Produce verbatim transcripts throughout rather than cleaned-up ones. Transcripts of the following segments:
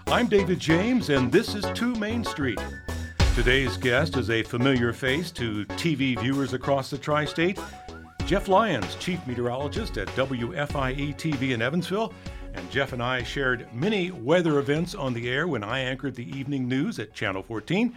I'm David James, and this is two Main Street. Today's guest is a familiar face to T V viewers across the tri-state. Jeff Lyons, chief meteorologist at W F I E T V in Evansville. And Jeff and I shared many weather events on the air when I anchored the evening news at Channel fourteen.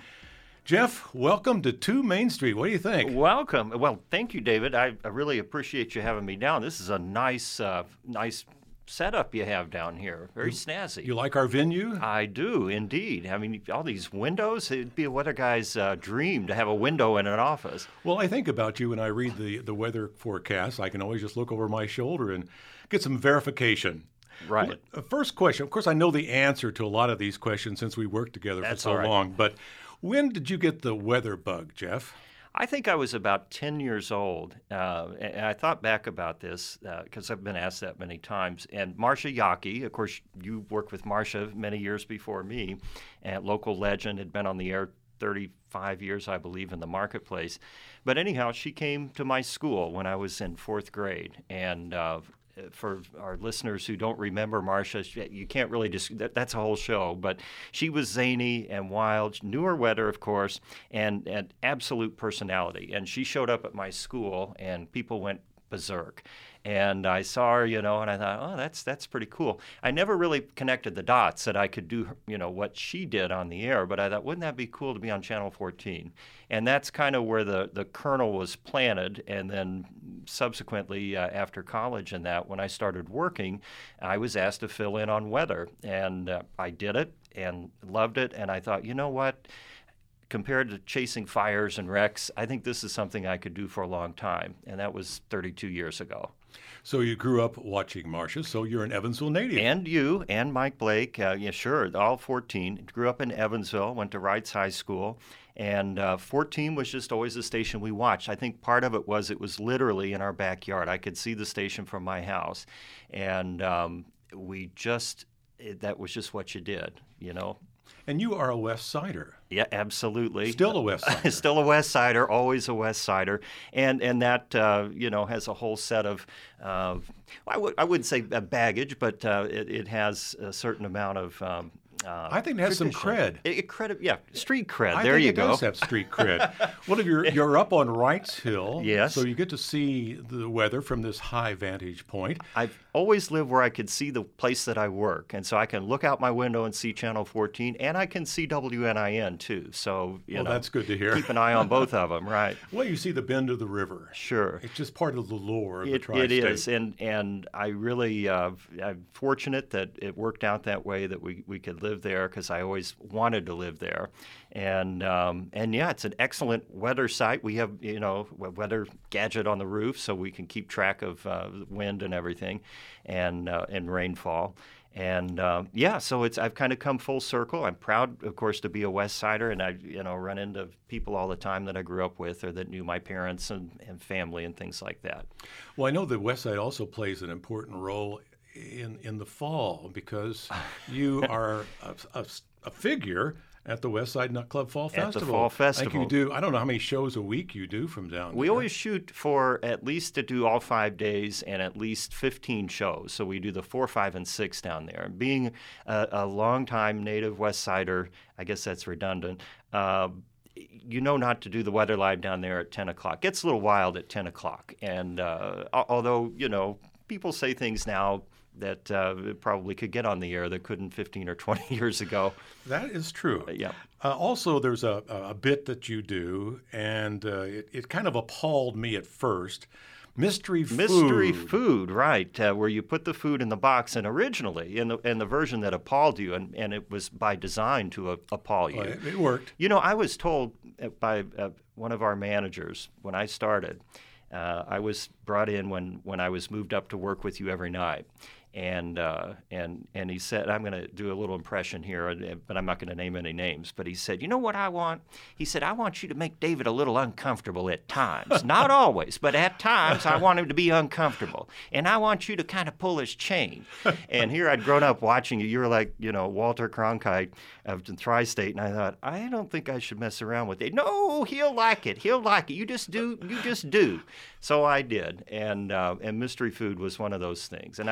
Jeff, welcome to two Main Street. What do you think? Welcome. Well, thank you, David. I, I really appreciate you having me down. This is a nice, uh, nice setup you have down here. Very snazzy. You like our venue? I do, indeed. I mean, all these windows, it'd be a weather guy's uh, dream to have a window in an office. Well, I think about you when I read the, the weather forecast. I can always just look over my shoulder and get some verification. Right. Well, first question. Of course, I know the answer to a lot of these questions since we worked together That's for so all right. long. But when did you get the weather bug, Jeff? I think I was about ten years old, uh, and I thought back about this because uh, I've been asked that many times. And Marcia Yockey, of course, you worked with Marcia many years before me, and local legend, had been on the air thirty-five years, I believe, in the marketplace. But anyhow, she came to my school when I was in fourth grade, and uh, for our listeners who don't remember Marcia, you can't really just, that, that's a whole show, but she was zany and wild, knew her weather, of course, and, and absolute personality. And she showed up at my school, and people went berserk. And I saw her, you know, and I thought, oh, that's that's pretty cool. I never really connected the dots that I could do, you know, what she did on the air, but I thought, wouldn't that be cool to be on Channel fourteen? And that's kind of where the, the kernel was planted. And then subsequently, uh, after college and that, when I started working, I was asked to fill in on weather. And uh, I did it and loved it. And I thought, you know what? Compared to chasing fires and wrecks, I think this is something I could do for a long time. And that was thirty-two years ago. So you grew up watching Marcia, so you're an Evansville native. And you and Mike Blake, uh, yeah, sure, all fourteen. Grew up in Evansville, went to Wrights High School, and uh, fourteen was just always the station we watched. I think part of it was it was literally in our backyard. I could see the station from my house, and um, we just, it, that was just what you did, you know. And you are a West Sider. Yeah, absolutely. Still a West Sider. Still a West Sider, always a West Sider. And and that, uh, you know, has a whole set of, uh, I, w- I wouldn't say baggage, but uh, it, it has a certain amount of um, uh, I think it has tradition. some cred. It, it credit, yeah, street cred. I there think you it go. does have street cred. Well, if you're, you're up on Wrights Hill, Yes. so you get to see the weather from this high vantage point. I've always lived where I could see the place that I work, and so I can look out my window and see Channel fourteen, and I can see W N I N too. So you Well, know, that's good to hear. Keep an eye on both of them, right? Well, you see the bend of the river. Sure. It's just part of the lore of the It, tri-state. it is, and and I really uh, I'm fortunate that it worked out that way, that we, we could live there, because I always wanted to live there, and um, and yeah, it's an excellent weather site. We have, you know, a weather gadget on the roof, so we can keep track of uh, wind and everything, and uh, and rainfall. And uh, yeah, so it's I've kind of come full circle. I'm proud, of course, to be a West Sider, and I you know run into people all the time that I grew up with or that knew my parents and, and family and things like that. Well, I know the West Side also plays an important role in in the fall, because you are a, a, a figure at the West Side Nut Club Fall At Festival. the Fall Festival. I think you do. I don't know how many shows a week you do from down We there. always shoot for at least to do all five days and at least fifteen shows. So we do the four, five, and six down there. Being a, a longtime native West Sider, I guess that's redundant, uh, you know not to do the weather live down there at ten o'clock. Gets a little wild at ten o'clock. And uh, although, you know, people say things now that uh, probably could get on the air that couldn't fifteen or twenty years ago. That is true. Uh, yeah. Uh, also, there's a, a bit that you do, and uh, it, it kind of appalled me at first. Mystery food. Mystery food, right, uh, where you put the food in the box. And originally, in the, in the version that appalled you, and, and it was by design to uh, appall you. Well, it, it worked. You know, I was told by uh, one of our managers when I started, uh, I was brought in when, when I was moved up to work with you every night. And uh, and and he said, I'm going to do a little impression here, but I'm not going to name any names. But he said, you know what I want? He said, I want you to make David a little uncomfortable at times. Not always, but at times I want him to be uncomfortable. And I want you to kind of pull his chain. And here I'd grown up watching you. You were like, you know, Walter Cronkite of the Tri-State. And I thought, I don't think I should mess around with it. No, he'll like it. He'll like it. You just do. You just do. So I did. And uh, and mystery food was one of those things. And I, I, I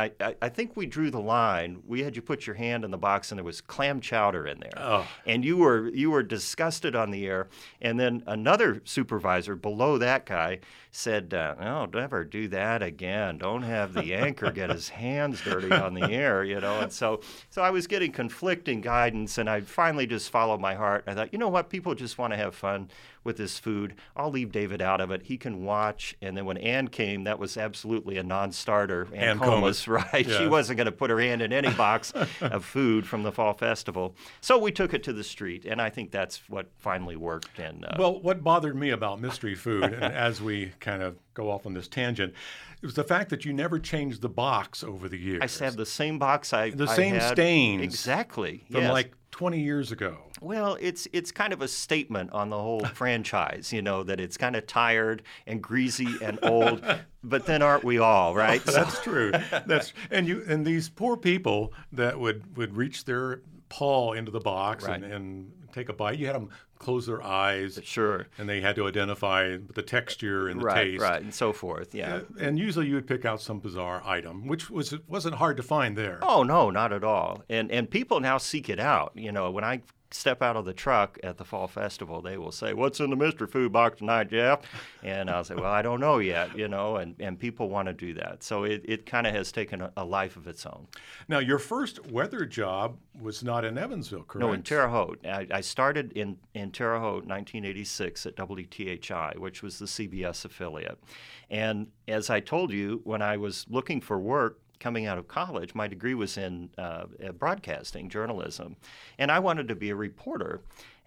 I think we drew the line. We had you put your hand in the box, and there was clam chowder in there. Oh. And you were you were disgusted on the air. And then another supervisor below that guy said, uh, "No, never do that again. Don't have the anchor get his hands dirty on the air," you know. And so, so I was getting conflicting guidance, and I finally just followed my heart. I thought, you know what? People just want to have fun with this food. I'll leave David out of it. He can watch. And then when Ann came, that was absolutely a non-starter. Ann, Ann Comas, Comas, right? yes. She wasn't going to put her hand in any box of food from the Fall Festival. So we took it to the street, and I think that's what finally worked. And uh, Well, what bothered me about mystery food, and as we kind of go off on this tangent, it was the fact that you never changed the box over the years. I just have the same box I The I same had. stains Exactly. from yes. like twenty years ago. Well, it's it's kind of a statement on the whole franchise, you know, that it's kind of tired and greasy and old, but then aren't we all, right? So- That's true. That's and you and these poor people that would, would reach their paw into the box Right. and, and take a bite. You had them close their eyes, Sure. and they had to identify the texture and the Right, taste. right, and so forth, yeah. Uh, and usually you would pick out some bizarre item, which was wasn't hard to find there. Oh, no, not at all. And and people now seek it out. You know, when I step out of the truck at the Fall Festival, they will say, "What's in the mystery food box tonight, Jeff?" And I'll say, "Well, I don't know yet," you know, and, and people want to do that. So it, it kind of has taken a, a life of its own. Now, your first weather job was not in Evansville, correct? No, in Terre Haute. I, I started in, in Terre Haute in nineteen eighty-six at W T H I, which was the C B S affiliate. And as I told you, when I was looking for work, coming out of college, my degree was in uh, broadcasting, journalism, and I wanted to be a reporter.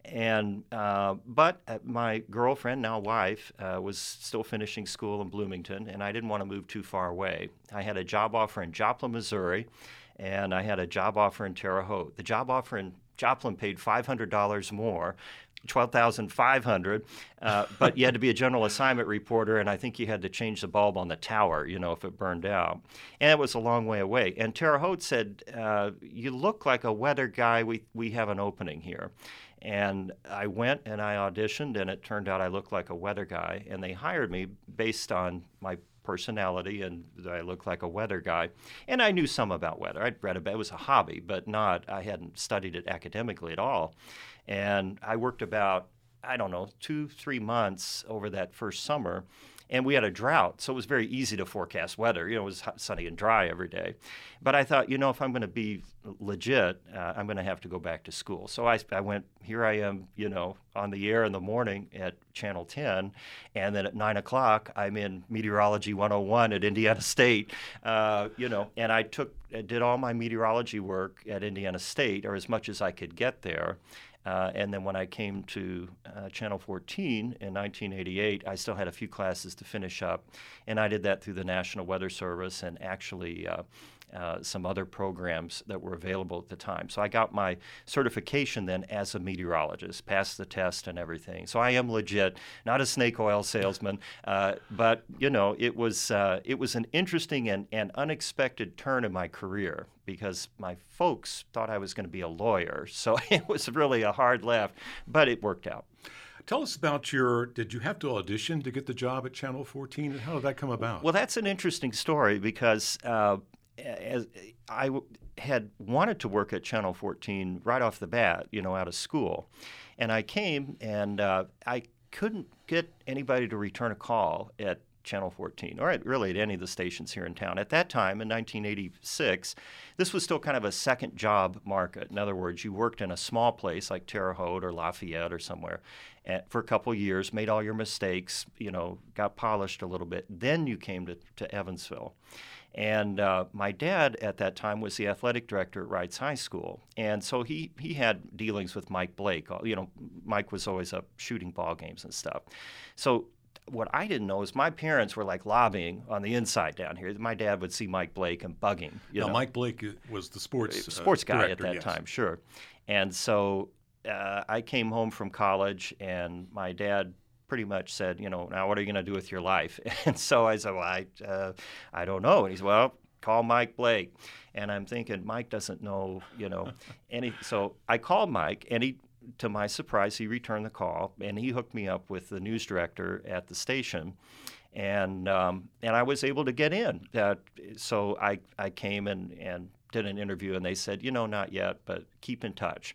And uh, but uh, my girlfriend, now wife, uh, was still finishing school in Bloomington, and I didn't want to move too far away. I had a job offer in Joplin, Missouri, and I had a job offer in Terre Haute. The job offer in Joplin paid five hundred dollars more, twelve thousand five hundred dollars, uh, but you had to be a general assignment reporter, and I think you had to change the bulb on the tower, you know, if it burned out. And it was a long way away. And Terre Haute said, uh, "You look like a weather guy. We, we have an opening here." And I went and I auditioned, and it turned out I looked like a weather guy, and they hired me based on my personality and that I looked like a weather guy. And I knew some about weather. I'd read about it. It was a hobby, but not, I hadn't studied it academically at all. And I worked about, I don't know, two, three months over that first summer. And we had a drought, so it was very easy to forecast weather. You know, it was hot, sunny and dry every day. But I thought, you know, if I'm going to be legit, uh, I'm going to have to go back to school. So I, I went, here I am, you know, on the air in the morning at Channel ten. And then at nine o'clock, I'm in Meteorology one oh one at Indiana State, uh, you know. And I took, I did all my meteorology work at Indiana State, or as much as I could get there. Uh, and then when I came to uh, Channel fourteen in nineteen eighty-eight, I still had a few classes to finish up, and I did that through the National Weather Service and actually uh, uh, some other programs that were available at the time. So I got my certification then as a meteorologist, passed the test and everything. So I am legit, not a snake oil salesman, uh, but you know, it was uh, it was an interesting and, and unexpected turn in my career, because my folks thought I was going to be a lawyer. So it was really a hard left, but it worked out. Tell us about your, did you have to audition to get the job at Channel fourteen, and how did that come about? Well, that's an interesting story, because uh, as I w- had wanted to work at Channel fourteen right off the bat, you know, out of school. And I came, and uh, I couldn't get anybody to return a call at Channel fourteen, or at, really at any of the stations here in town. At that time, in nineteen eighty-six, this was still kind of a second job market. In other words, you worked in a small place like Terre Haute or Lafayette or somewhere at, for a couple of years, made all your mistakes, you know, got polished a little bit. Then you came to, to Evansville. And uh, my dad at that time was the athletic director at Wrights High School. And so he, he had dealings with Mike Blake. You know, Mike was always up shooting ball games and stuff. So what I didn't know is my parents were like lobbying on the inside down here. My dad would see Mike Blake and bug him. You now, know. Mike Blake was the sports uh, sports guy director, at that yes. time, sure. And so uh, I came home from college, and my dad pretty much said, you know, now what are you going to do with your life? And so I said, well, I, uh, I don't know. And he said, well, call Mike Blake. And I'm thinking, Mike doesn't know, you know, any. So I called Mike, and he to my surprise, he returned the call, and he hooked me up with the news director at the station, and um, and I was able to get in. Uh, so I I came and, and did an interview, and they said, you know, not yet, but keep in touch.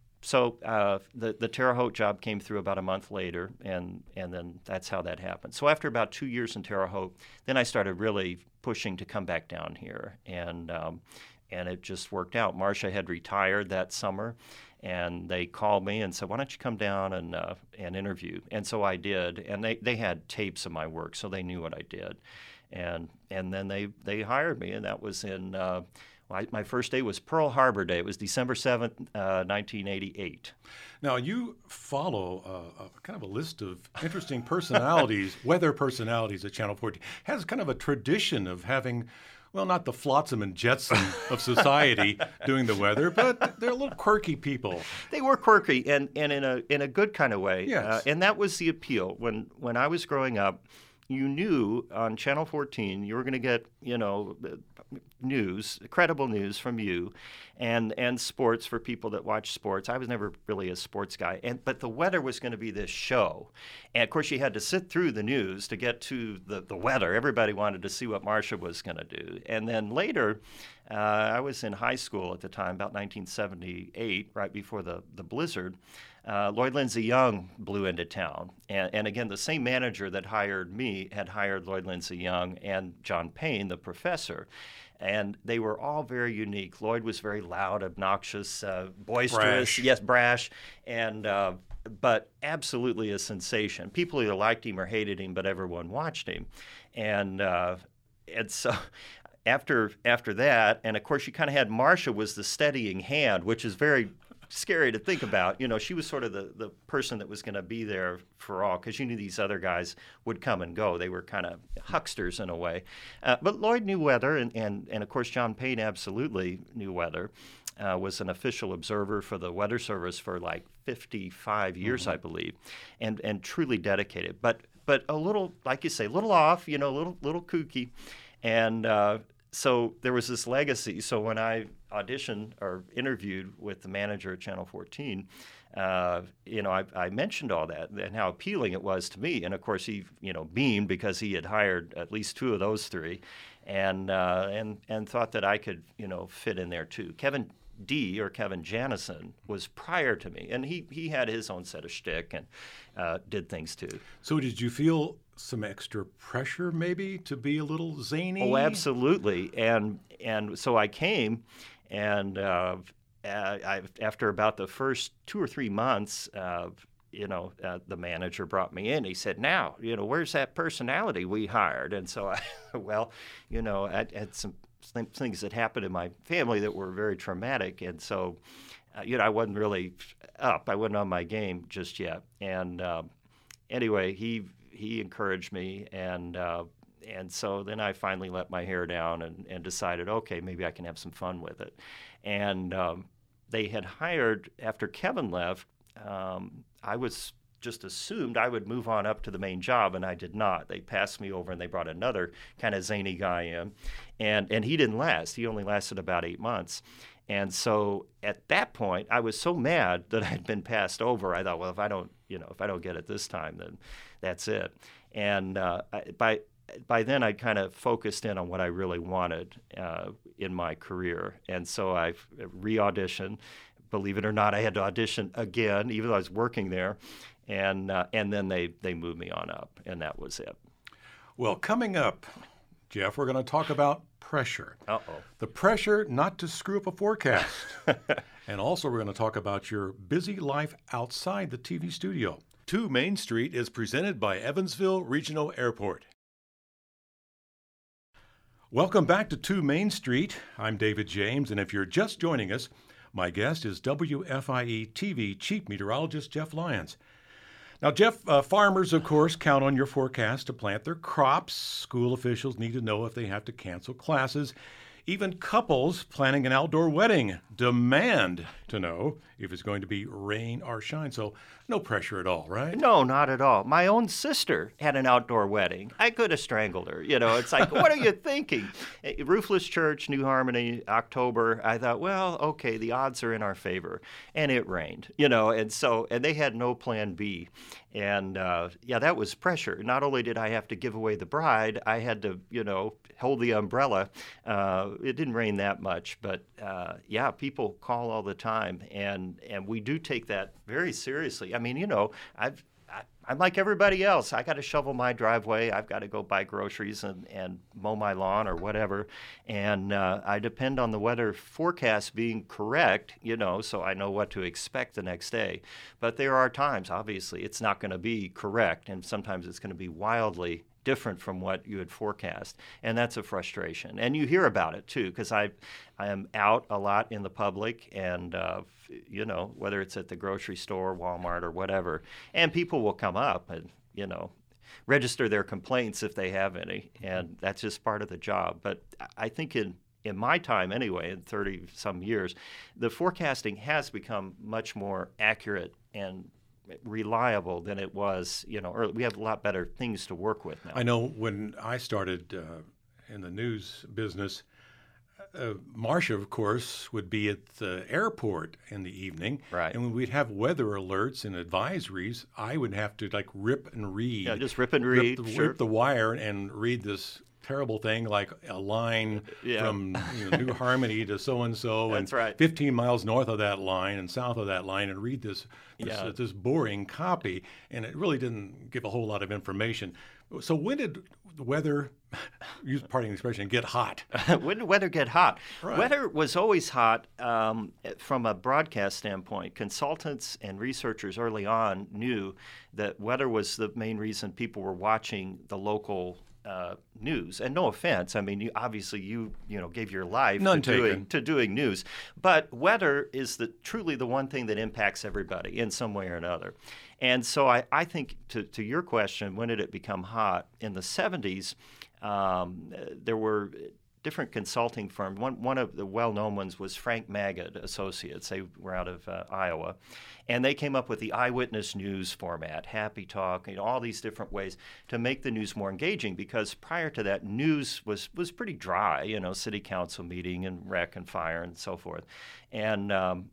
So uh, the the Terre Haute job came through about a month later, and and then that's how that happened. So after about two years in Terre Haute, then I started really pushing to come back down here, and um, and it just worked out. Marcia had retired that summer, and they called me and said, "Why don't you come down and uh, and interview?" And so I did, and they, they had tapes of my work, so they knew what I did, and and then they they hired me, and that was in. Uh, I, my first day was Pearl Harbor Day. It was December seventh, uh, nineteen eighty-eight. Now, you follow uh, a, kind of a list of interesting personalities, weather personalities at Channel fourteen. Has kind of a tradition of having, well, not the flotsam and jetsam of society doing the weather, but they're a little quirky people. They were quirky, and, and in a in a good kind of way. Yes. Uh, and that was the appeal. When when I was growing up, you knew on Channel fourteen you were going to get, you know, news, credible news from you, and and sports for people that watch sports. I was never really a sports guy, and but the weather was going to be this show. And of course you had to sit through the news to get to the, the weather. Everybody wanted to see what Marcia was going to do. And then later, uh, I was in high school at the time, about nineteen seventy-eight, right before the, the blizzard. Uh, Lloyd Lindsay Young blew into town. And, and again, the same manager that hired me had hired Lloyd Lindsay Young and John Payne, the professor. And they were all very unique. Lloyd was very loud, obnoxious, uh, boisterous, brash. yes, brash, and uh, but absolutely a sensation. People either liked him or hated him, but everyone watched him. And uh, and so after after that, and of course you kind of had Marcia was the steadying hand, which is very scary to think about. You know, she was sort of the, the person that was going to be there for all, because you knew these other guys would come and go. They were kind of hucksters in a way. Uh, but Lloyd knew weather, and, and, and of course John Payne absolutely knew weather. Uh, was an official observer for the Weather Service for like fifty-five years, mm-hmm. I believe, and and truly dedicated. But but a little, like you say, a little off, you know, a little little kooky, and uh, so there was this legacy. So when I auditioned or interviewed with the manager at Channel fourteen, uh, you know, I, I mentioned all that and how appealing it was to me. And of course, he, you know, beamed because he had hired at least two of those three, and uh, and and thought that I could, you know, fit in there too. Kevin D, or Kevin Janison, was prior to me, and he he had his own set of shtick and uh, did things too. So did you feel some extra pressure maybe to be a little zany? Oh, absolutely. And and so I came, and uh, I, after about the first two or three months, uh, you know, uh, the manager brought me in. He said, "Now, you know, where's that personality we hired?" And so I, well, you know, I had some things that happened in my family that were very traumatic, and so, uh, you know, I wasn't really up. I wasn't on my game just yet. And uh, anyway, he he encouraged me, and uh, and so then I finally let my hair down and, and decided, okay, maybe I can have some fun with it. And um, they had hired, after Kevin left, um, I was just assumed I would move on up to the main job, and I did not. They passed me over, and they brought another kind of zany guy in, and and he didn't last. He only lasted about eight months. And so at that point, I was so mad that I'd been passed over. I thought, well, if I don't, you know, if I don't get it this time, then that's it. And uh, I, by by then, I'd kind of focused in on what I really wanted uh, in my career, and so I re-auditioned. Believe it or not, I had to audition again, even though I was working there. And uh, and then they, they moved me on up, and that was it. Well, coming up, Jeff, we're going to talk about pressure. Uh-oh. The pressure not to screw up a forecast. And also we're going to talk about your busy life outside the T V studio. two Main Street is presented by Evansville Regional Airport. Welcome back to two Main Street. I'm David James, and if you're just joining us, my guest is W F I E T V Chief Meteorologist Jeff Lyons. Now, Jeff, uh, farmers, of course, count on your forecast to plant their crops. School officials need to know if they have to cancel classes. Even couples planning an outdoor wedding demand to know if it's going to be rain or shine. So no pressure at all, right? No, not at all. My own sister had an outdoor wedding. I could have strangled her. You know, it's like, what are you thinking? Roofless Church, New Harmony, October. I thought, well, okay, the odds are in our favor. And it rained, you know, and so, and they had no plan B. And uh, yeah, that was pressure. Not only did I have to give away the bride, I had to, you know, hold the umbrella. Uh, it didn't rain that much, but uh, yeah, people call all the time, and and we do take that very seriously. I mean, you know, I've I, I'm like everybody else. I got to shovel my driveway. I've got to go buy groceries and, and mow my lawn or whatever. And uh, I depend on the weather forecast being correct, you know, so I know what to expect the next day. But there are times, obviously, it's not going to be correct. And sometimes it's going to be wildly different from what you had forecast. And that's a frustration. And you hear about it, too, because I I am out a lot in the public and, uh, you know, whether it's at the grocery store, Walmart, or whatever. And people will come up and, you know, register their complaints if they have any. And that's just part of the job. But I think in in my time anyway, in thirty-some years, the forecasting has become much more accurate and reliable than it was, you know, early. We have a lot better things to work with now. I know when I started uh, in the news business, uh, Marcia, of course, would be at the airport in the evening. Right. And when we'd have weather alerts and advisories, I would have to like rip and read. Yeah, just rip and read. Rip the, sure. rip the wire and read this terrible thing like a line yeah. from you know, New Harmony to so-and-so. That's and right. fifteen miles north of that line and south of that line and read this this, Yeah. uh, this boring copy. And it really didn't give a whole lot of information. So when did the weather, use parting expression, get hot? When did weather get hot? Right. Weather was always hot um, from a broadcast standpoint. Consultants and researchers early on knew that weather was the main reason people were watching the local Uh, news. And no offense, I mean, you, obviously you you know gave your life None to taken. doing to doing news, but weather is the truly the one thing that impacts everybody in some way or another. And so I, I think to to your question, when did it become hot? In the seventies, um, there were different consulting firms. One one of the well-known ones was Frank Magid Associates. They were out of uh, Iowa, and they came up with the eyewitness news format, Happy Talk, you know, all these different ways to make the news more engaging. Because prior to that, news was was pretty dry. You know, city council meeting and wreck and fire and so forth, and um,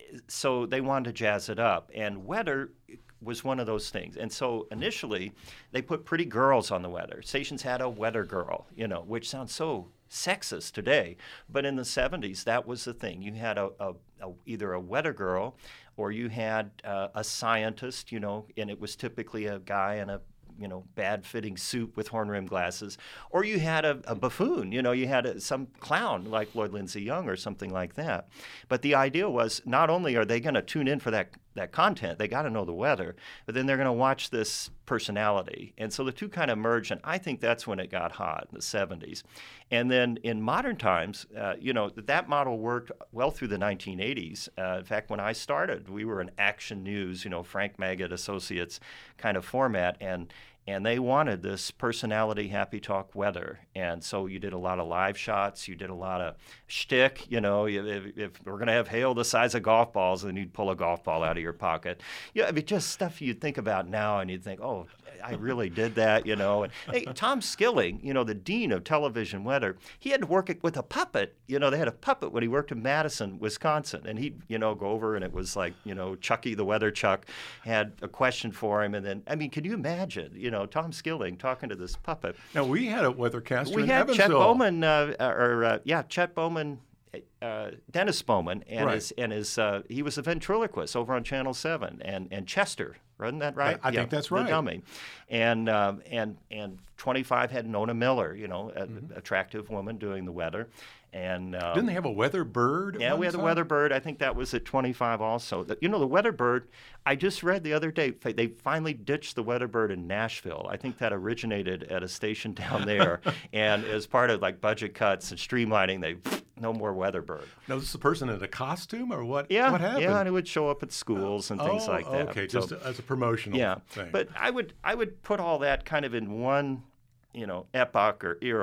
so they wanted to jazz it up. And weather was one of those things. And so initially, they put pretty girls on the weather. Stations had a weather girl, you know, which sounds so sexist today, but in the seventies, that was the thing. You had a, a, a either a weather girl, or you had uh, a scientist, you know, and it was typically a guy in a you know bad-fitting suit with horn-rimmed glasses, or you had a, a buffoon, you know, you had a, some clown like Lloyd Lindsay Young or something like that. But the idea was not only are they going to tune in for that that content, they got to know the weather, but then they're going to watch this personality. And so the two kind of merged, and I think that's when it got hot in the seventies. And then in modern times, uh, you know, that model worked well through the nineteen eighties. Uh, in fact, when I started, we were an Action News, you know, Frank Magid Associates kind of format, and and they wanted this personality, happy talk weather. And so you did a lot of live shots. You did a lot of shtick. You know, if, if we're going to have hail the size of golf balls, then you'd pull a golf ball out of your pocket. Yeah, I mean, just stuff you'd think about now, and you'd think, oh, I really did that, you know. And hey, Tom Skilling, you know, the dean of television weather, he had to work it with a puppet. You know, they had a puppet when he worked in Madison, Wisconsin, and he'd, you know, go over, and it was like, you know, Chucky the Weather Chuck had a question for him, and then, I mean, can you imagine, you know, Tom Skilling talking to this puppet? Now, we had a weathercaster we in had Evansville. Chet Bowman, uh, or uh, yeah, Chet Bowman. Uh, Dennis Bowman, and right. his and his uh, he was a ventriloquist over on Channel Seven, and and Chester, wasn't that right? I, I yeah, think that's the right. dummy, and um, and and twenty-five had Nona Miller, you know, an mm-hmm. attractive woman doing the weather, and um, didn't they have a weather bird? at yeah, one we had the time? weather bird. I think that was at twenty-five also. The, you know, the weather bird. I just read the other day they finally ditched the weather bird in Nashville. I think that originated at a station down there, and as part of like budget cuts and streamlining, they no more weather bird. Now, this is a person in a costume, or what? Yeah, what happened? yeah, and it would show up at schools and things oh, like that. Okay, So, just as a promotional yeah, thing. but I would I would put all that kind of in one, you know, epoch or era,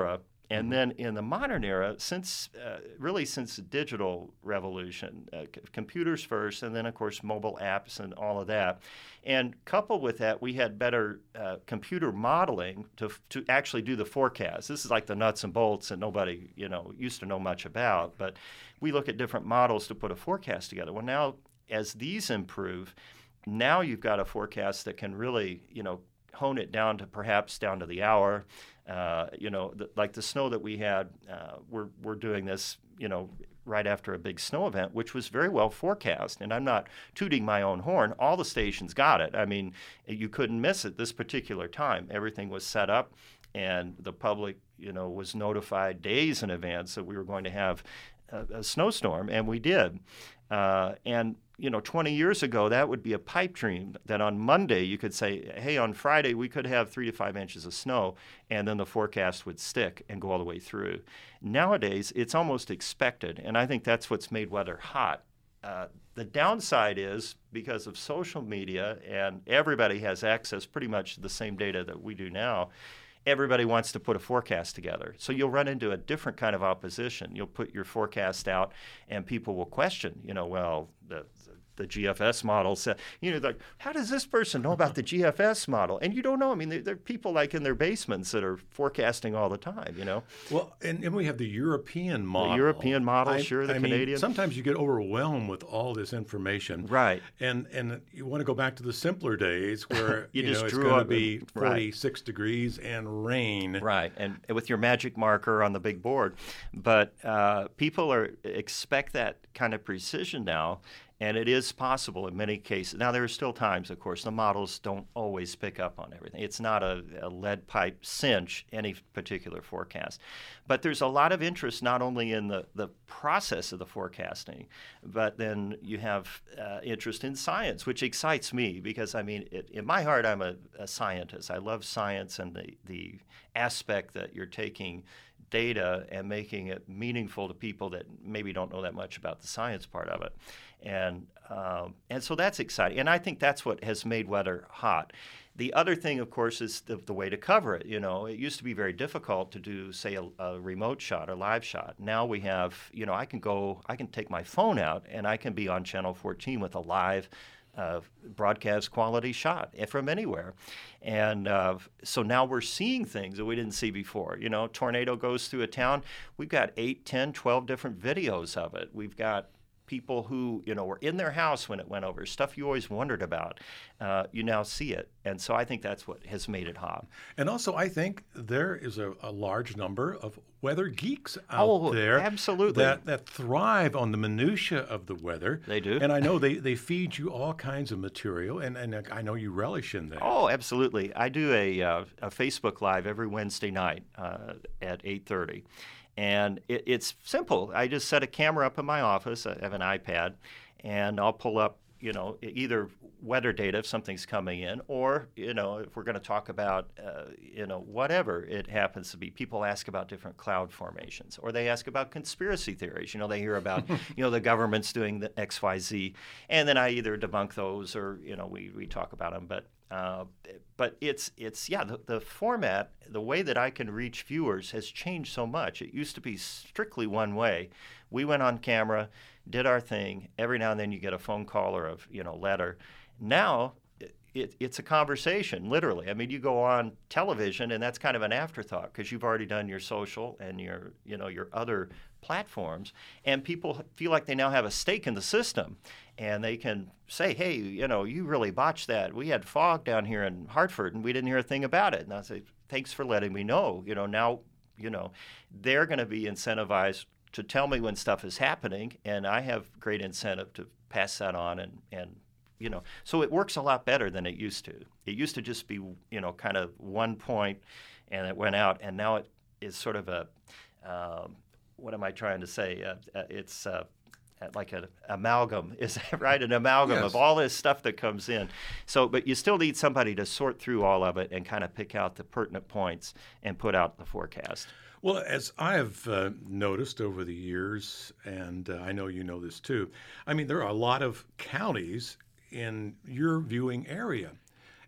And Mm-hmm. then in the modern era, since uh, really since the digital revolution, uh, c- computers first, and then of course mobile apps and all of that. And coupled with that, we had better uh, computer modeling to to actually do the forecast. This is like the nuts and bolts that nobody you know used to know much about. But we look at different models to put a forecast together. Well, now as these improve, now you've got a forecast that can really you know hone it down to perhaps down to the hour. Uh, you know, the, like the snow that we had, uh, we're we're doing this, you know, right after a big snow event, which was very well forecast. And I'm not tooting my own horn. All the stations got it. I mean, you couldn't miss it this particular time. Everything was set up, and the public, you know, was notified days in advance that we were going to have a, a snowstorm, and we did. Uh, and you know, twenty years ago, that would be a pipe dream that on Monday you could say, hey, on Friday we could have three to five inches of snow, and then the forecast would stick and go all the way through. Nowadays, it's almost expected, and I think that's what's made weather hot. Uh, the downside is because of social media, and everybody has access pretty much to the same data that we do now, everybody wants to put a forecast together. So you'll run into a different kind of opposition. You'll put your forecast out, and people will question, you know, well, the, the G F S model said, you know, like, how does this person know about the G F S model? And you don't know. I mean, there, there are people like in their basements that are forecasting all the time, you know. Well, and, and we have the European model. The European model, I, sure, the I Canadian. Mean, sometimes you get overwhelmed with all this information. Right. And and you want to go back to the simpler days where you, you just know, it's drew going to up, be forty-six right. degrees and rain. Right, and with your magic marker on the big board. But uh, people are expect that kind of precision now. And it is possible in many cases. Now, there are still times, of course, the models don't always pick up on everything. It's not a, a lead pipe cinch, any particular forecast. But there's a lot of interest not only in the, the process of the forecasting, but then you have uh, interest in science, which excites me because, I mean, it, in my heart, I'm a, a scientist. I love science and the, the aspect that you're taking data and making it meaningful to people that maybe don't know that much about the science part of it. And um, and so that's exciting. And I think that's what has made weather hot. The other thing, of course, is the, the way to cover it. You know, it used to be very difficult to do, say, a, a remote shot or live shot. Now we have, you know, I can go, I can take my phone out and I can be on Channel fourteen with a live Uh, broadcast quality shot from anywhere. And uh, so now we're seeing things that we didn't see before. You know, tornado goes through a town. We've got eight, ten, twelve different videos of it. We've got people who, you know, were in their house when it went over, stuff you always wondered about. Uh, you now see it. And so I think that's what has made it hot. And also, I think there is a, a large number of weather geeks out oh, there absolutely. That, that thrive on the minutia of the weather. They do. And I know they, they feed you all kinds of material, and, and I know you relish in that. Oh, absolutely. I do a, uh, a Facebook Live every Wednesday night uh, at eight thirty. And it, it's simple. I just set a camera up in my office. I have an iPad, and I'll pull up, you know, either weather data if something's coming in, or, you know, if we're going to talk about, uh, you know, whatever it happens to be. People ask about different cloud formations, or they ask about conspiracy theories. You know, they hear about, you know, the government's doing the X, Y, Z, and then I either debunk those or, you know, we, we talk about them. But Uh, but it's, it's yeah, the, the format, the way that I can reach viewers has changed so much. It used to be strictly one way. We went on camera, did our thing. Every now and then you get a phone call or a you know letter. Now it, it's a conversation, literally. I mean, you go on television and that's kind of an afterthought because you've already done your social and your you know your other platforms, and people feel like they now have a stake in the system, and they can say, hey, you know, you really botched that. We had fog down here in Hartford, and we didn't hear a thing about it. And I say, thanks for letting me know. You know, now, you know, they're going to be incentivized to tell me when stuff is happening, and I have great incentive to pass that on, and, and you know, so it works a lot better than it used to. It used to just be, you know, kind of one point, and it went out, and now it is sort of a, um, what am I trying to say? Uh, it's uh, like an amalgam, is that right? An amalgam yes. of all this stuff that comes in. So, but you still need somebody to sort through all of it and kind of pick out the pertinent points and put out the forecast. Well, as I have uh, noticed over the years, and uh, I know you know this too, I mean, there are a lot of counties in your viewing area.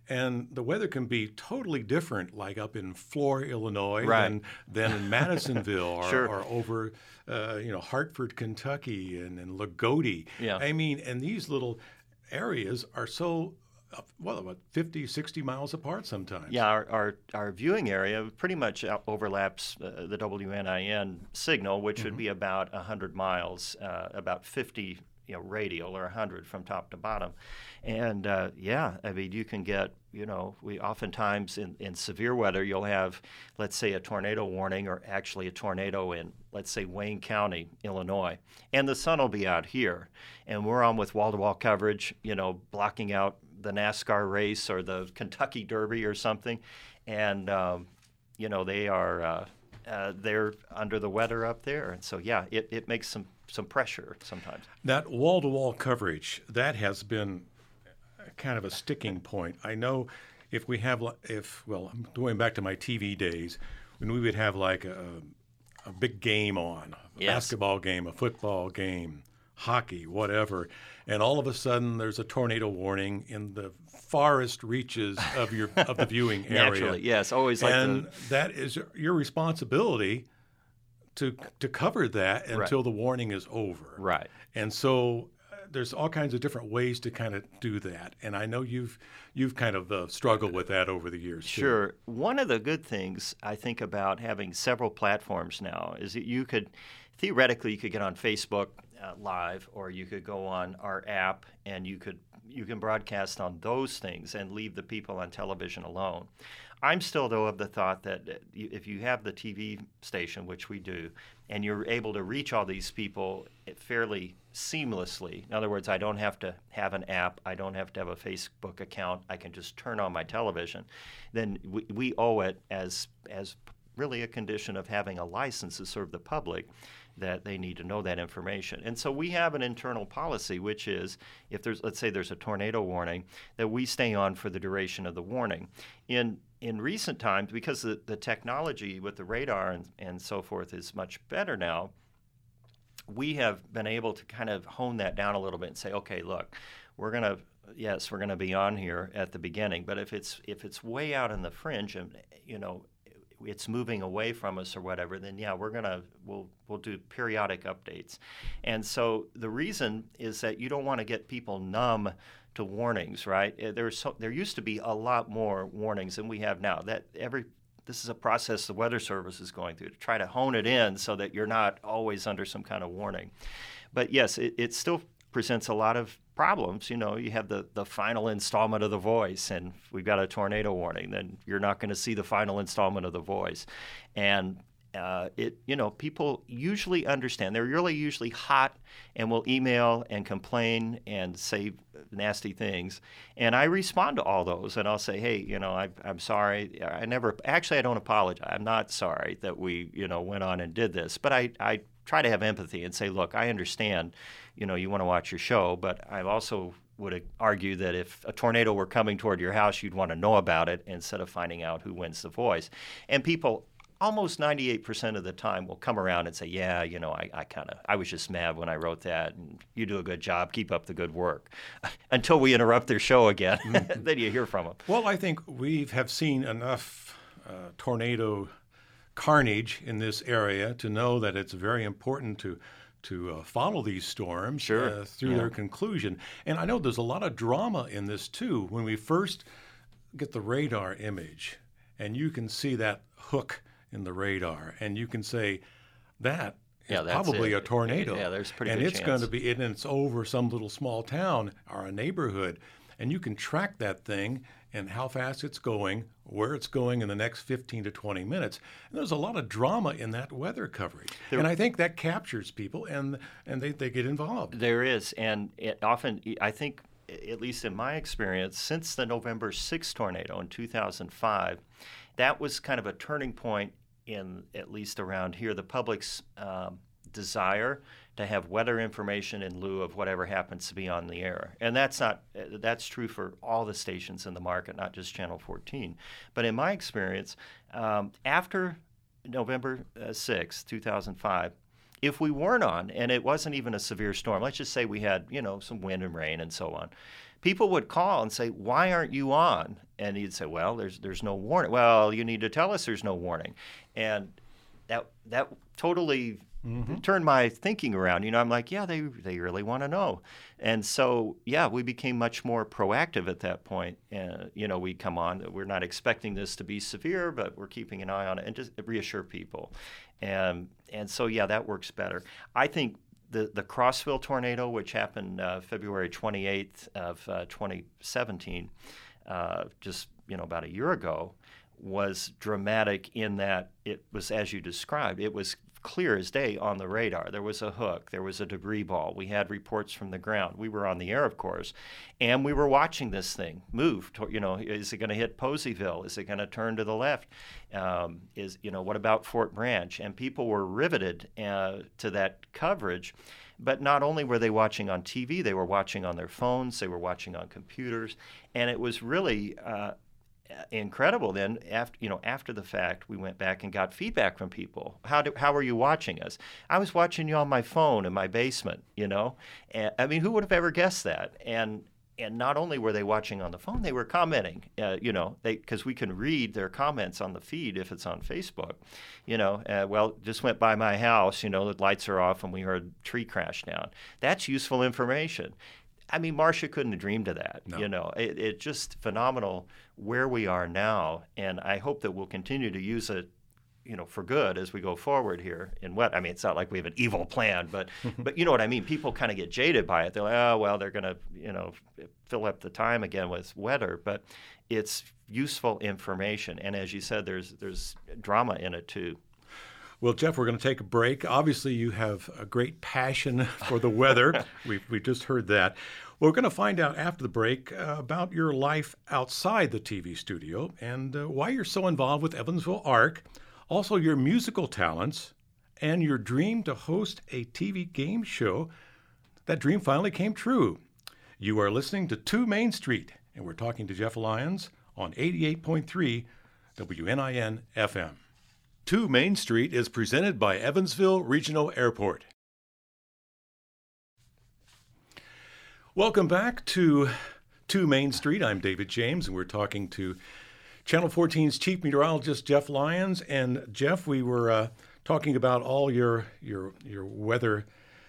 And the weather can be totally different, like up in Flora, Illinois, Right. than, than in Madisonville or, Sure. or over, uh, you know, Hartford, Kentucky, and, and Lagodi. Yeah. I mean, and these little areas are so, uh, well, about fifty, sixty miles apart sometimes. Yeah, our, our, our viewing area pretty much out- overlaps uh, the W N I N signal, which would be about one hundred miles, uh, about fifty you know, radial or one hundred from top to bottom. And uh, yeah, I mean, you can get, you know, we oftentimes in, in severe weather, you'll have, let's say, a tornado warning or actually a tornado in, let's say, Wayne County, Illinois. And the sun will be out here. And we're on with wall-to-wall coverage, you know, blocking out the NASCAR race or the Kentucky Derby or something. And, um, you know, they are, uh, uh, they're under the weather up there. And so, yeah, it, it makes some some pressure sometimes. That wall-to-wall coverage, that has been kind of a sticking point. I know if we have, li- if, well, I'm going back to my T V days, when we would have like a, a big game on, a Yes. basketball game, a football game, hockey, whatever, and all of a sudden there's a tornado warning in the farthest reaches of your of the viewing area. Naturally, yes, always like and the, that is your responsibility to to cover that until Right. the warning is over. right. And so uh, there's all kinds of different ways to kind of do that. And I know you've you've kind of uh, struggled with that over the years. too. Sure. One of the good things I think about having several platforms now is that you could, theoretically, you could get on Facebook uh, Live, or you could go on our app, and you could you can broadcast on those things and leave the people on television alone. I'm still, though, of the thought that uh, you- if you have the T V station, which we do, and you're able to reach all these people fairly seamlessly. In other words, I don't have to have an app. I don't have to have a Facebook account. I can just turn on my television. Then we, we owe it as as really a condition of having a license to serve the public that they need to know that information. And so we have an internal policy, which is if there's, let's say there's a tornado warning, that we stay on for the duration of the warning. In in recent times, because the, the technology with the radar and, and so forth is much better now, we have been able to kind of hone that down a little bit and say, okay, look, we're going to, yes, we're going to be on here at the beginning, but if it's if it's way out in the fringe and, you know, it's moving away from us or whatever, then yeah, we're gonna we'll we'll do periodic updates. And so the reason is that you don't want to get people numb to warnings, right? Uh, There's so, there used to be a lot more warnings than we have now. That every this is a process the Weather Service is going through to try to hone it in so that you're not always under some kind of warning. But yes, it, it still presents a lot of problems. You know, you have the, the final installment of The Voice, and if we've got a tornado warning, then you're not going to see the final installment of The Voice. And uh, it, you know, people usually understand. They're really usually hot and will email and complain and say nasty things. And I respond to all those, and I'll say, hey, you know, I, I'm sorry. I never, actually, I don't apologize. I'm not sorry that we, you know, went on and did this. But I, I try to have empathy and say, look, I understand, you know, you want to watch your show, but I also would argue that if a tornado were coming toward your house, you'd want to know about it instead of finding out who wins The Voice. And people almost ninety-eight percent of the time will come around and say, yeah, you know, I, I kind of, I was just mad when I wrote that, and you do a good job, keep up the good work. Until we interrupt their show again, then you hear from them. Well, I think we have seen enough uh, tornado carnage in this area to know that it's very important to to uh, follow these storms Sure. uh, through Yeah. their conclusion. And I know there's a lot of drama in this too. When we first get the radar image, and you can see that hook in the radar, and you can say that is Yeah, that's probably it. a tornado. Yeah, there's a pretty and good it's chance. going to be, and it's over some little small town or a neighborhood, and you can track that thing and how fast it's going, where it's going in the next fifteen to twenty minutes. And there's a lot of drama in that weather coverage. There- and I think that captures people, and and they, they get involved. There is, and it often, I think, at least in my experience, since the November sixth tornado in two thousand five, that was kind of a turning point in, at least around here, the public's um, desire to have weather information in lieu of whatever happens to be on the air. And that's not, that's true for all the stations in the market, not just Channel fourteen. But in my experience, um, after November sixth, two thousand five, if we weren't on, and it wasn't even a severe storm, let's just say we had, you know, some wind and rain and so on, people would call and say, "Why aren't you on?" And he'd say, "Well, there's there's no warning." "Well, you need to tell us there's no warning." And that that totally mm-hmm. turned my thinking around. You know, I'm like, yeah, they they really want to know. And so, yeah, we became much more proactive at that point. Uh, you know, we come on, we're not expecting this to be severe, but we're keeping an eye on it and just reassure people. And and so, yeah, that works better. I think the, the Crossville tornado, which happened uh, February twenty-eighth of uh, twenty seventeen, uh, just, you know, about a year ago, was dramatic in that it was, as you described, it was clear as day on the radar. There was a hook. There was a debris ball. We had reports from the ground. We were on the air, of course, and we were watching this thing move. To, you know, is it going to hit Poseyville? Is it going to turn to the left? Um, is you know, what about Fort Branch? And people were riveted uh, to that coverage. But not only were they watching on T V, they were watching on their phones. They were watching on computers, and it was really Uh, incredible. Then after you know after the fact, we went back and got feedback from people. How do, how are you watching us? I was watching you on my phone in my basement. You know, and, I mean, who would have ever guessed that? And and not only were they watching on the phone, they were commenting. Uh, you know, they because we can read their comments on the feed if it's on Facebook. You know, uh, well, just went by my house. You know, the lights are off and we heard a tree crash down. That's useful information. I mean, Marcia couldn't have dreamed of that. No. You know, it, it's just phenomenal where we are now, and I hope that we'll continue to use it, you know, for good as we go forward here. In what I mean, it's not like we have an evil plan, but but you know what I mean. People kind of get jaded by it. They're like, oh well, they're going to you know fill up the time again with weather, but it's useful information, and as you said, there's there's drama in it too. Well, Jeff, we're going to take a break. Obviously, you have a great passion for the weather. We've, we just heard that. We're going to find out after the break uh, about your life outside the T V studio and uh, why you're so involved with Evansville Arc, also your musical talents, and your dream to host a T V game show. That dream finally came true. You are listening to two Main Street, and we're talking to Jeff Lyons on eighty-eight point three W N I N F M. two Main Street is presented by Evansville Regional Airport. Welcome back to two Main Street. I'm David James, and we're talking to Channel fourteen's Chief Meteorologist, Jeff Lyons. And Jeff, we were uh, talking about all your your your weather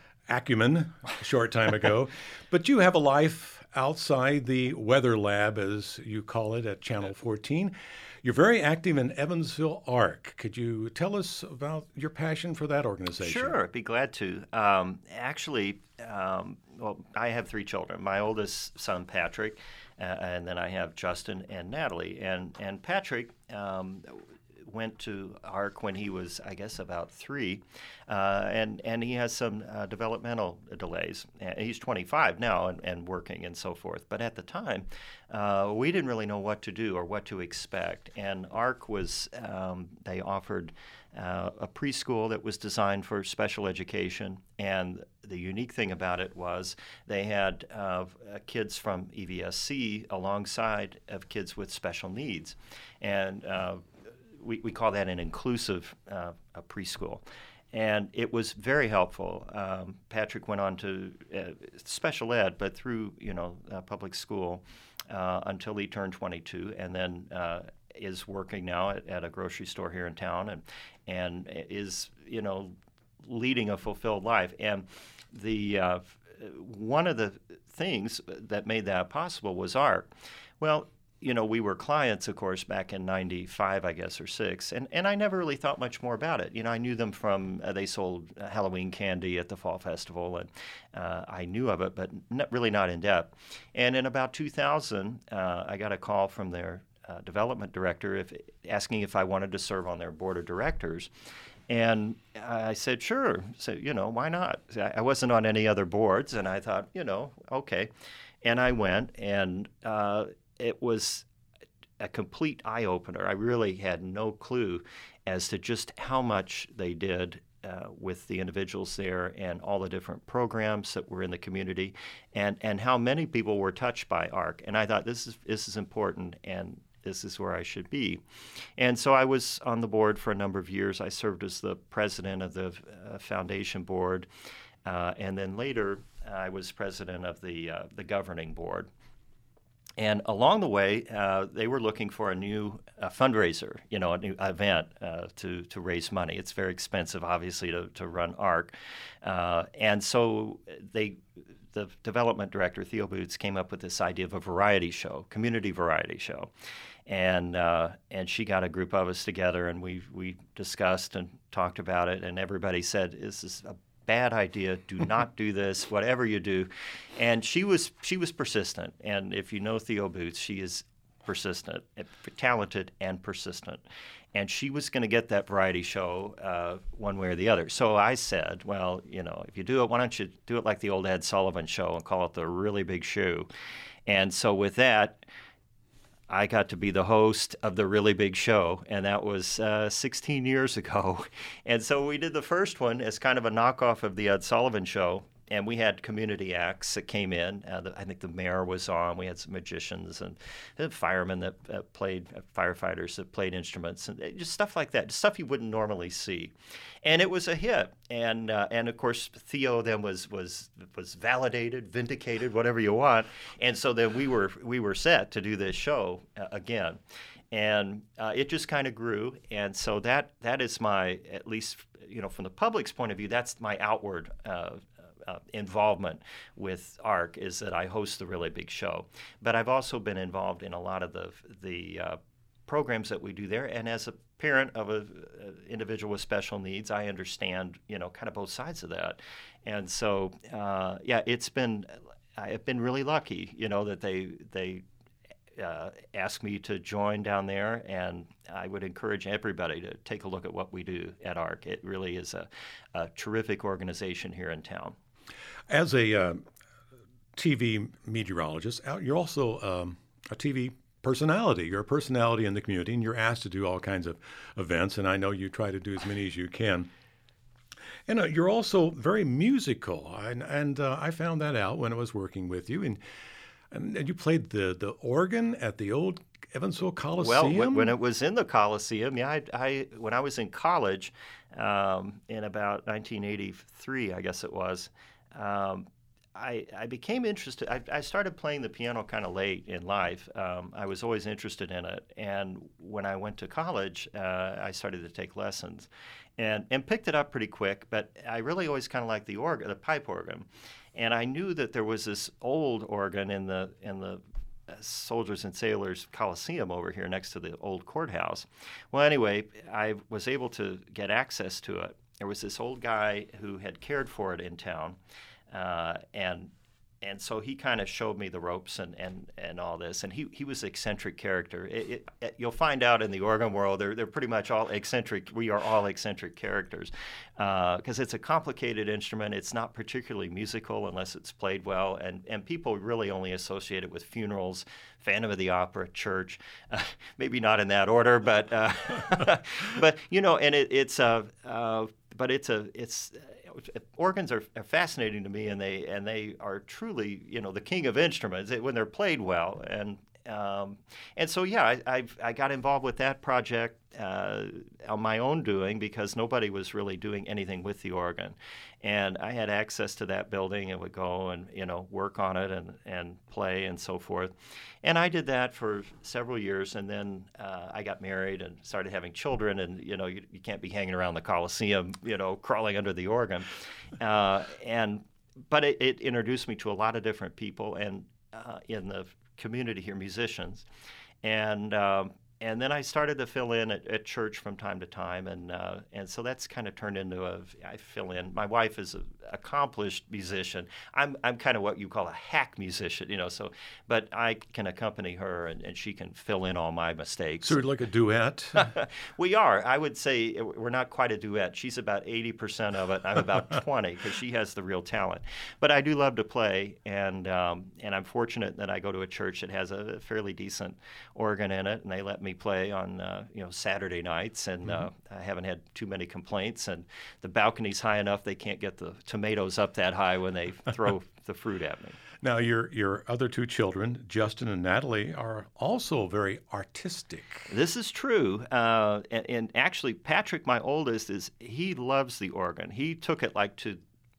acumen a short time ago, but you have a life outside the weather lab, as you call it, at Channel fourteen. You're very active in Evansville Arc. Could you tell us about your passion for that organization? Sure, I'd be glad to. Um, actually, um, well, I have three children. My oldest son, Patrick, uh, and then I have Justin and Natalie. And and Patrick um, went to Arc when he was, I guess, about three, uh, and and he has some uh, developmental delays. And he's twenty-five now and, and working and so forth. But at the time, uh, we didn't really know what to do or what to expect. And Arc was, um, they offered uh, a preschool that was designed for special education. And the unique thing about it was they had uh, kids from E V S C alongside of kids with special needs. And uh, We, we call that an inclusive uh, a preschool. And it was very helpful. Um, Patrick went on to uh, special ed, but through, you know, uh, public school uh, until he turned twenty-two, and then uh, is working now at, at a grocery store here in town and, and is, you know, leading a fulfilled life. And the uh, one of the things that made that possible was Arc. Well, you know, we were clients, of course, back in ninety-five, I guess, or six, and, and I never really thought much more about it. You know, I knew them from, uh, they sold uh, Halloween candy at the Fall Festival, and uh, I knew of it, but not, really not in depth. And in about two thousand, uh, I got a call from their uh, development director if, asking if I wanted to serve on their board of directors. And I said, sure. So, you know, why not? I wasn't on any other boards, and I thought, you know, okay. And I went, and uh, it was a complete eye-opener. I really had no clue as to just how much they did uh, with the individuals there and all the different programs that were in the community, and, and how many people were touched by Arc. And I thought, this is this is important, and this is where I should be. And so I was on the board for a number of years. I served as the president of the uh, foundation board, uh, and then later I was president of the uh, the governing board. And along the way, uh, they were looking for a new uh, fundraiser, you know, a new event uh, to to raise money. It's very expensive, obviously, to, to run ARC. Uh, and so they, the development director, Theo Boots, came up with this idea of a variety show, community variety show. And uh, and she got a group of us together, and we we discussed and talked about it, and everybody said, this is a bad idea. Do not do this, whatever you do. And she was she was persistent. And if you know Theo Boots, she is persistent, talented and persistent. And she was going to get that variety show uh, one way or the other. So I said, well, you know, if you do it, why don't you do it like the old Ed Sullivan Show and call it the Really Big Show? And so with that, I got to be the host of the Really Big Show, and that was uh, sixteen years ago. And so we did the first one as kind of a knockoff of the Ed Sullivan Show, and we had community acts that came in. Uh, the, I think the mayor was on. We had some magicians and uh, firemen that uh, played, uh, firefighters that played instruments, and just stuff like that, just stuff you wouldn't normally see. And it was a hit. And uh, and of course, Theo then was was was validated, vindicated, whatever you want. And so then we were we were set to do this show uh, again. And uh, it just kind of grew. And so that that is my, at least, you know, from the public's point of view, that's my outward uh, uh, involvement with ARC, is that I host the Really Big Show. But I've also been involved in a lot of the the uh, programs that we do there. And as a parent of an individual with special needs, I understand, you know, kind of both sides of that. And so, uh, yeah, it's been, I've been really lucky, you know, that they they uh, asked me to join down there. And I would encourage everybody to take a look at what we do at ARC. It really is a, a terrific organization here in town. As a uh, T V meteorologist, you're also um, a T V personality. You're a personality in the community, and you're asked to do all kinds of events, and I know you try to do as many as you can. And uh, you're also very musical, and, and uh, I found that out when I was working with you. And and, and you played the, the organ at the old Evansville Coliseum? Well, when it was in the Coliseum, yeah, I, I when I was in college um, in about nineteen eighty-three, I guess it was, um, I, I became interested. I, I started playing the piano kind of late in life. Um, I was always interested in it. And when I went to college, uh, I started to take lessons and, and picked it up pretty quick. But I really always kind of liked the organ, the pipe organ. And I knew that there was this old organ in the in the Soldiers and Sailors Coliseum over here next to the old courthouse. Well, anyway, I was able to get access to it. There was this old guy who had cared for it in town. Uh, and and so he kind of showed me the ropes and, and, and all this. And he, he was an eccentric character. It, it, it, you'll find out in the organ world, they're, they're pretty much all eccentric. We are all eccentric characters because uh, it's a complicated instrument. It's not particularly musical unless it's played well. And, and people really only associate it with funerals, Phantom of the Opera, church. Uh, maybe not in that order, but, uh, but you know, and it, it's a, uh, but it's a, it's, organs are, are fascinating to me, and they and they are truly, you know, the king of instruments when they're played well. And um, and so yeah, I I've, I got involved with that project uh, on my own doing because nobody was really doing anything with the organ, and I had access to that building and would go and you know work on it and and play and so forth. And I did that for several years, and then uh, I got married and started having children. And you know, you, you can't be hanging around the Coliseum, you know, crawling under the organ. Uh, and but it, it introduced me to a lot of different people, and uh, in the community here, musicians, and um, and then I started to fill in at, at church from time to time, and uh, and so that's kind of turned into a I fill in. My wife is an accomplished musician. I'm I'm kind of what you call a hack musician, you know. So, but I can accompany her, and, and she can fill in all my mistakes. Sort of like a duet. We are. I would say we're not quite a duet. She's about eighty percent of it. I'm about twenty because she has the real talent. But I do love to play, and um, and I'm fortunate that I go to a church that has a fairly decent organ in it, and they let me play on uh, you know Saturday nights, and mm-hmm. uh, I haven't had too many complaints. And the balcony's high enough; they can't get the tomatoes up that high when they throw the fruit at me. Now, your your other two children, Justin and Natalie, are also very artistic. This is true, uh, and, and actually, Patrick, my oldest, is he loves the organ. He took it like to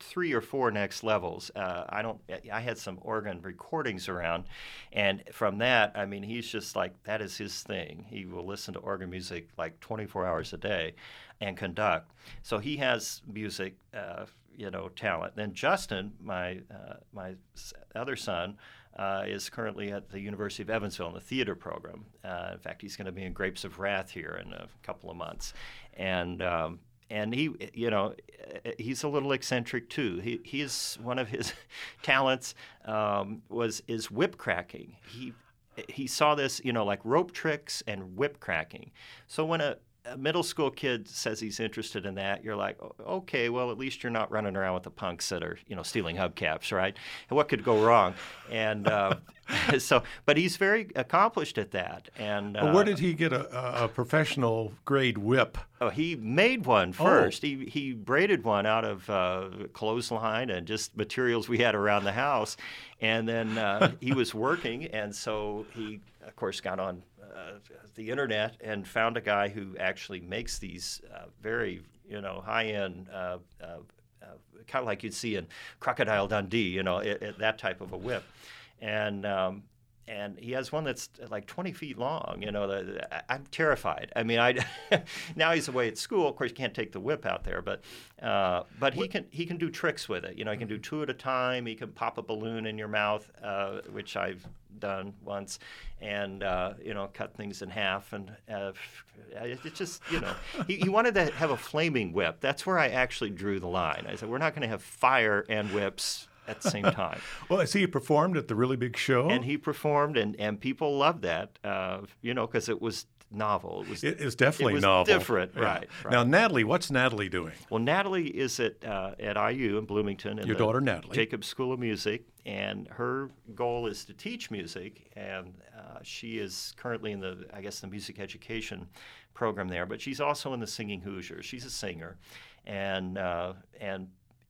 three or four next levels. Uh, I don't. I had some organ recordings around, and from that, I mean, he's just like that is his thing. He will listen to organ music like twenty-four hours a day, and conduct. So he has music, uh, you know, talent. Then Justin, my uh, my other son, uh, is currently at the University of Evansville in the theater program. Uh, in fact, he's going to be in Grapes of Wrath here in a couple of months, and. Um, And he, you know, he's a little eccentric too. He, he's one of his talents um, was is whip cracking. He he saw this, you know, like rope tricks and whip cracking. So when a, a middle school kid says he's interested in that, you're like, okay, well, at least you're not running around with the punks that are, you know, stealing hubcaps, right? And what could go wrong? And uh, so, but he's very accomplished at that. And uh, well, where did he get a, a professional grade whip? Oh, he made one first. Oh. He he braided one out of uh, clothesline and just materials we had around the house, and then uh, he was working, and so he, of course, got on uh, the internet and found a guy who actually makes these uh, very, you know, high-end. Uh, uh, uh, kind of like you'd see in Crocodile Dundee, you know, it, it, that type of a whip, and. Um, And he has one that's like twenty feet long. You know, the, the, I'm terrified. I mean, I now he's away at school. Of course, you can't take the whip out there, but uh, but he can he can do tricks with it. You know, he can do two at a time. He can pop a balloon in your mouth, uh, which I've done once, and uh, you know, cut things in half. And uh, it's just, you know, he, he wanted to have a flaming whip. That's where I actually drew the line. I said, we're not going to have fire and whips at the same time. Well, I see he performed at the really big show. And he performed, and, and people loved that, uh, you know, because it was novel. It was, it is definitely it was novel. different, yeah. right, right. Now, Natalie, what's Natalie doing? Well, Natalie is at uh, at I U in Bloomington. In Your the daughter, Natalie. Jacobs School of Music, and her goal is to teach music, and uh, she is currently in the, I guess, the music education program there, but she's also in the Singing Hoosiers. She's a singer, and uh, and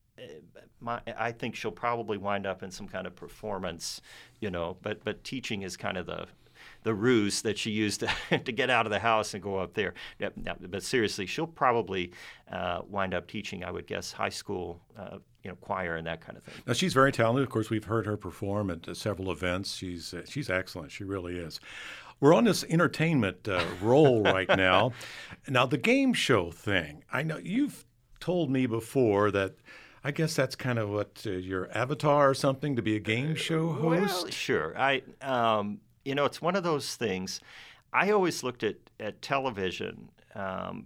My, I think she'll probably wind up in some kind of performance, you know, but but teaching is kind of the the ruse that she used to, to get out of the house and go up there. Now, but seriously, she'll probably uh, wind up teaching, I would guess, high school, uh, you know, choir and that kind of thing. Now, she's very talented. Of course, we've heard her perform at uh, several events. She's uh, she's excellent. She really is. We're on this entertainment uh, roll right now. Now, the game show thing. I know you've told me before that. I guess that's kind of what uh, your avatar or something, to be a game show host? Well, sure. I, um, you know, it's one of those things. I always looked at, at television um,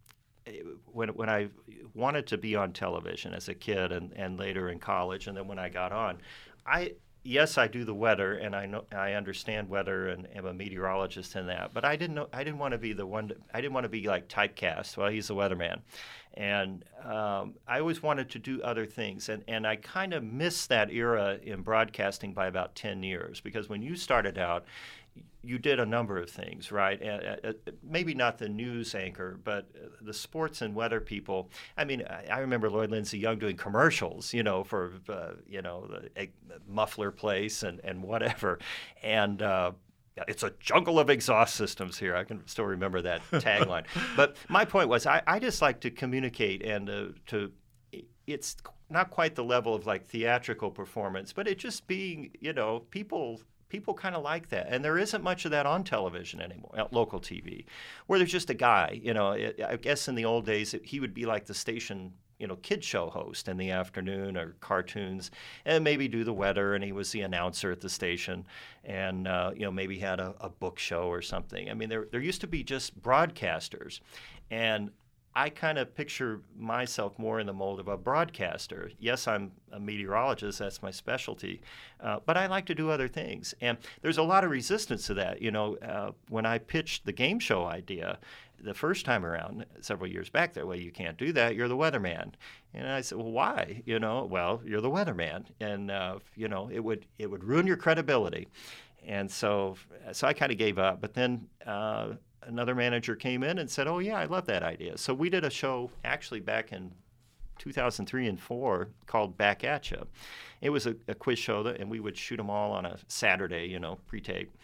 when when I wanted to be on television as a kid and, and later in college, and then when I got on. I yes, I do the weather, and I know I understand weather, and am a meteorologist in that. But I didn't know I didn't want to be the one. To, I didn't want to be like typecast. Well, he's the weatherman, and um, I always wanted to do other things. And and I kind of missed that era in broadcasting by about ten years, because when you started out, you did a number of things, right? Uh, uh, maybe not the news anchor, but the sports and weather people. I mean, I, I remember Lloyd Lindsay Young doing commercials, you know, for, uh, you know, the, a muffler place and, and whatever. And uh, it's a jungle of exhaust systems here. I can still remember that tagline. But my point was, I, I just like to communicate and uh, to, it's not quite the level of like theatrical performance, but it just being, you know, people... People kind of like that, and there isn't much of that on television anymore, local T V, where there's just a guy. You know, I guess in the old days he would be like the station, you know, kid show host in the afternoon or cartoons, and maybe do the weather, and he was the announcer at the station, and uh, you know, maybe had a, a book show or something. I mean, there there used to be just broadcasters, and I kind of picture myself more in the mold of a broadcaster. Yes, I'm a meteorologist, that's my specialty, uh, but I like to do other things. And there's a lot of resistance to that. You know, uh, when I pitched the game show idea the first time around, several years back, that way, you can't do that, you're the weatherman. And I said, well, why? You know, well, you're the weatherman. And, uh, you know, it would it would ruin your credibility. And so, so I kind of gave up. But then uh, another manager came in and said, oh, yeah, I love that idea. So we did a show actually back in two thousand three and four called Back At Ya. It was a, a quiz show, that, and we would shoot them all on a Saturday, you know, pre-tape.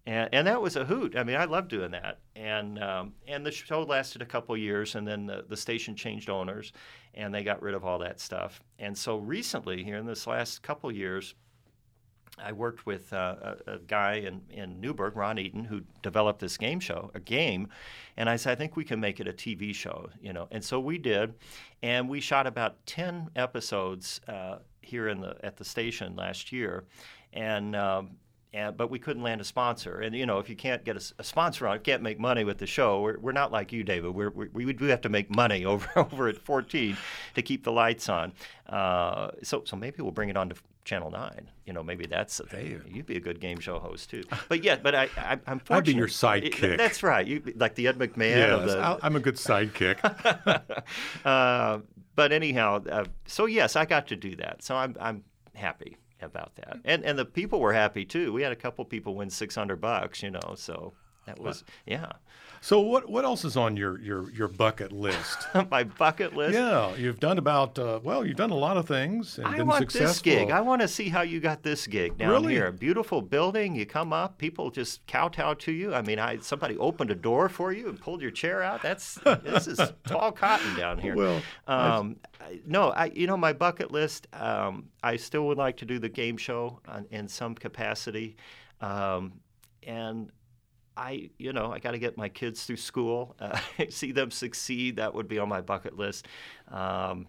And, and that was a hoot. I mean, I loved doing that. And um, and the show lasted a couple years, and then the, the station changed owners, and they got rid of all that stuff. And so recently, here in this last couple years, I worked with uh, a, a guy in, in Newburgh, Ron Eaton, who developed this game show, a game, and I said, I think we can make it a T V show, you know. And so we did, and we shot about ten episodes uh, here in the at the station last year, and. Um, And, but we couldn't land a sponsor. And, you know, if you can't get a, a sponsor on, can't make money with the show, we're, we're not like you, David. We're, we we do have to make money over over at fourteen to keep the lights on. Uh, so so maybe we'll bring it on to Channel nine. You know, maybe that's the thing. Hey. You'd be a good game show host, too. But, yeah, but I, I, I'm fortunate. I'd be your sidekick. It, that's right. You, like the Ed McMahon. Yes, of the, I'm a good sidekick. uh, but anyhow, uh, so, yes, I got to do that. So I'm I'm happy about that, and and the people were happy too. We had a couple people win six hundred bucks, you know. So that was yeah. So what what else is on your your, your bucket list? My bucket list. Yeah, you've done about uh, well, you've done a lot of things and I been want successful. this gig. I want to see how you got this gig down Really? here. Beautiful building. You come up, people just kowtow to you. I mean, I somebody opened a door for you and pulled your chair out. That's this is tall cotton down here. Well, um, I, no, I you know my bucket list. Um, I still would like to do the game show on, in some capacity, um, and. I, you know, I got to get my kids through school, uh, see them succeed. That would be on my bucket list. Um,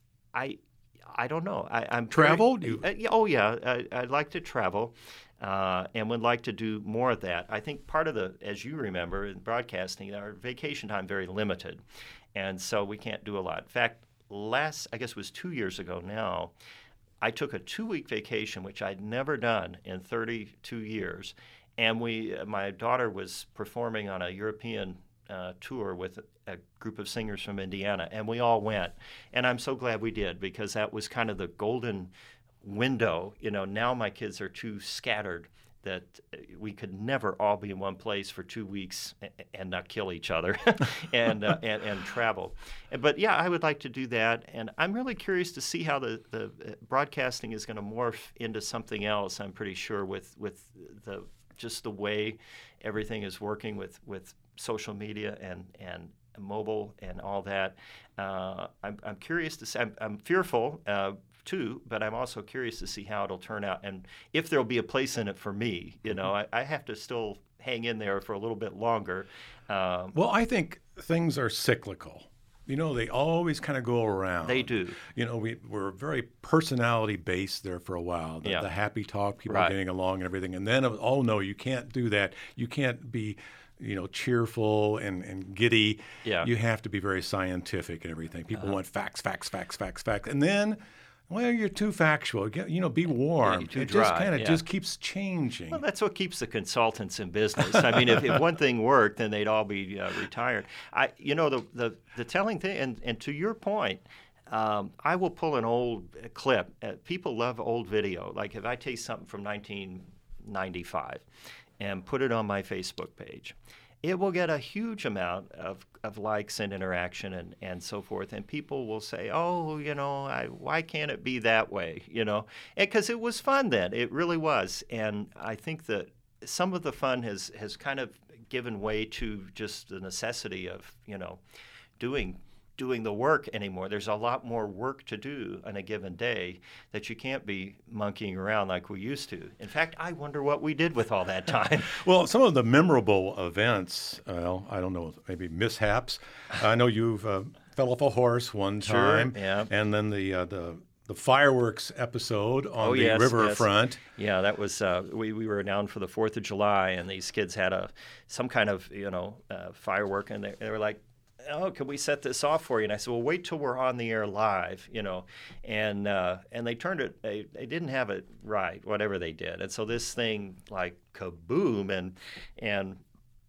I, I don't know. I, I'm travel. Very, uh, yeah, oh yeah, I, I'd like to travel, uh, and would like to do more of that. I think part of the, as you remember, in broadcasting, our vacation time very limited, and so we can't do a lot. In fact, last, I guess it was two years ago now, I took a two-week vacation, which I'd never done in thirty-two years. And we, my daughter was performing on a European uh, tour with a, a group of singers from Indiana, and we all went. And I'm so glad we did, because that was kind of the golden window. You know, now my kids are too scattered that we could never all be in one place for two weeks and not kill each other and, uh, and and travel. But yeah, I would like to do that, and I'm really curious to see how the, the broadcasting is going to morph into something else. I'm pretty sure with with the just the way everything is working with, with social media and, and mobile and all that. Uh, I'm, I'm curious to see, I'm, I'm fearful uh, too, but I'm also curious to see how it'll turn out and if there'll be a place in it for me. You know, I, I have to still hang in there for a little bit longer. Um, well, I think things are cyclical. You know, they always kind of go around. They do. You know, we were very personality-based there for a while. The, yeah. the happy talk, people right. getting along and everything. And then, oh, no, you can't do that. You can't be, you know, cheerful and, and giddy. Yeah. You have to be very scientific and everything. People uh-huh. want facts, facts, facts, facts, facts. And then, well, you're too factual. Get, you know, be warm. Yeah, too it dry. just kind of yeah. just keeps changing. Well, that's what keeps the consultants in business. I mean, if, if one thing worked, then they'd all be uh, retired. I, you know, the, the the telling thing, and, and to your point, um, I will pull an old clip. Uh, people love old video. Like if I take something from nineteen ninety-five and put it on my Facebook page, it will get a huge amount of, of likes and interaction and, and so forth. And people will say, oh, you know, I, why can't it be that way? You know, because it was fun then. It really was. And I think that some of the fun has, has kind of given way to just the necessity of, you know, doing doing the work anymore. There's a lot more work to do on a given day that you can't be monkeying around like we used to. In fact, I wonder what we did with all that time. Well, some of the memorable events, well, I don't know, maybe mishaps. I know you've uh, fell off a horse one time. Sure, yeah. And then the uh, the the fireworks episode on oh, the yes, riverfront. Yes. Yeah, that was uh, we we were down for the Fourth of July, and these kids had a some kind of you know uh, firework, and they, they were like, oh, can we set this off for you? And I said, well, wait till we're on the air live, you know. And uh, and they turned it, they, they didn't have it right, whatever they did. And so this thing like kaboom, and and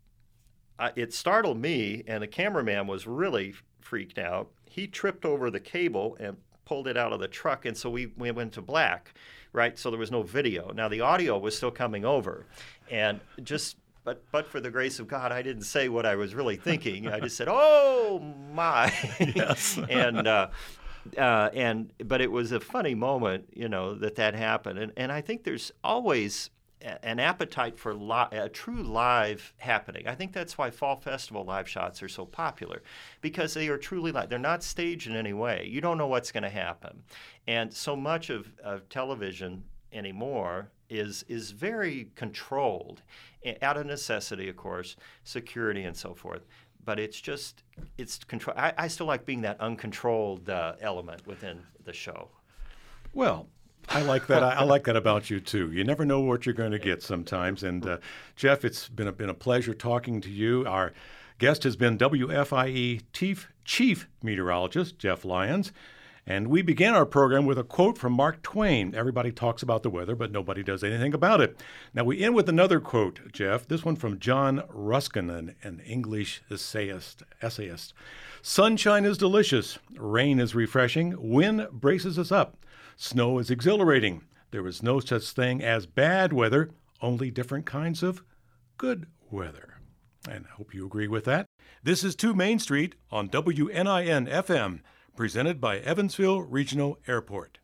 I, it startled me, and the cameraman was really freaked out. He tripped over the cable and pulled it out of the truck, and so we, we went to black, right? So there was no video. Now the audio was still coming over, and just But but for the grace of God, I didn't say what I was really thinking. I just said, "Oh my!" Yes. and uh, uh, and but it was a funny moment, you know, that that happened. And and I think there's always an appetite for li- a true live happening. I think that's why Fall Festival live shots are so popular, because they are truly live. They're not staged in any way. You don't know what's going to happen. And so much of, of television anymore is is very controlled, out of necessity, of course, security and so forth. But it's just, it's control. I, I still like being that uncontrolled uh, element within the show. Well, I like that. I, I like that about you too. You never know what you're going to get sometimes. And uh, Jeff, it's been a, been a pleasure talking to you. Our guest has been W F I E Chief Chief Meteorologist Jeff Lyons. And we began our program with a quote from Mark Twain. Everybody talks about the weather, but nobody does anything about it. Now we end with another quote, Jeff. This one from John Ruskin, an, an English essayist. essayist. Sunshine is delicious. Rain is refreshing. Wind braces us up. Snow is exhilarating. There is no such thing as bad weather, only different kinds of good weather. And I hope you agree with that. This is two Main Street on W N I N F M, presented by Evansville Regional Airport.